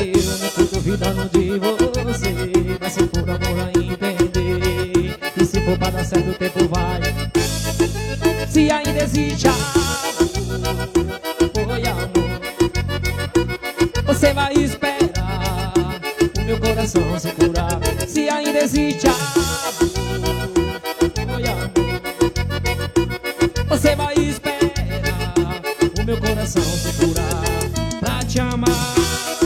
Eu não tô duvidando de você, mas se for amor a entender, e se for pra dar certo o tempo vai. Se ainda existe amor, foi amor, você vai esperar o meu coração se curar. Se ainda existe amor, foi amor, você vai esperar o meu coração se curar pra te amar.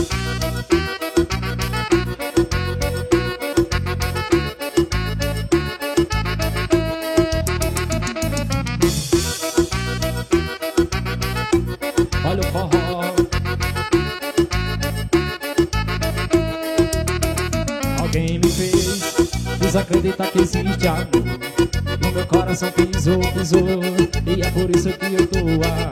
Olha o forró. Alguém me fez desacreditar que existe amor. No meu coração pisou, pisou, e é por isso que eu tô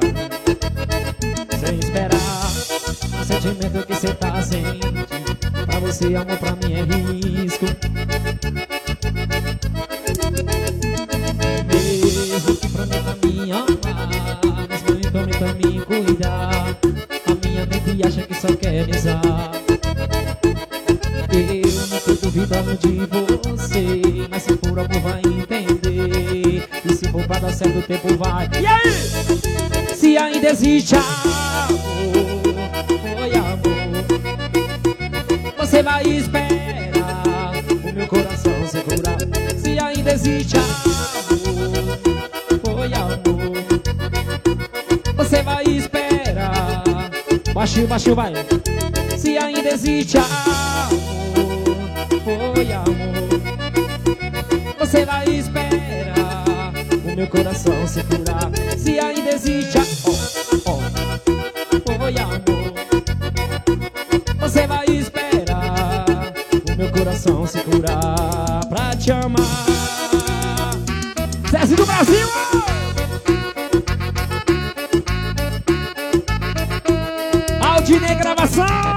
sem esperar o sentimento que cê tá sentindo. Pra você amor, pra mim é risco. Mesmo que prometa me amar, mas prometa me cuidar, a minha mente acha que só quer me usar. Eu não tô duvidando de você, mas se for amor vai entender, e se for pra dar certo o tempo vai. E aí? Se ainda existe amor, foi amor, você vai esperar o meu coração se curar. Se ainda existe amor, foi amor, você vai esperar. Baixinho, baixinho, vai. Se ainda existe amor, foi amor, você vai esperar o meu coração se curar. Se ainda existe foi amor, você vai esperar o meu coração se curar pra te amar. César do Brasil! Aldinei Gravação!